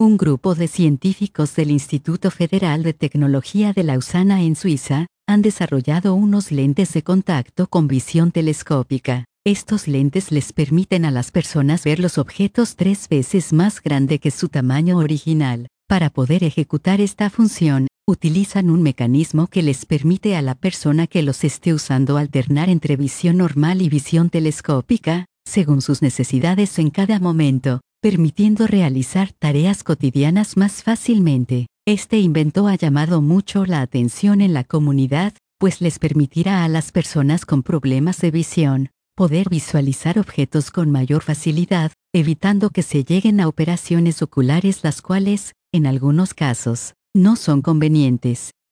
Un grupo de científicos del Instituto Federal de Tecnología de Lausana en Suiza, han desarrollado unos lentes de contacto con visión telescópica. Estos lentes les permiten a las personas ver los objetos 3 veces más grande que su tamaño original. Para poder ejecutar esta función, utilizan un mecanismo que les permite a la persona que los esté usando alternar entre visión normal y visión telescópica, según sus necesidades en cada momento, permitiendo realizar tareas cotidianas más fácilmente. Este invento ha llamado mucho la atención en la comunidad, pues les permitirá a las personas con problemas de visión poder visualizar objetos con mayor facilidad, evitando que se lleguen a operaciones oculares las cuales, en algunos casos, no son convenientes.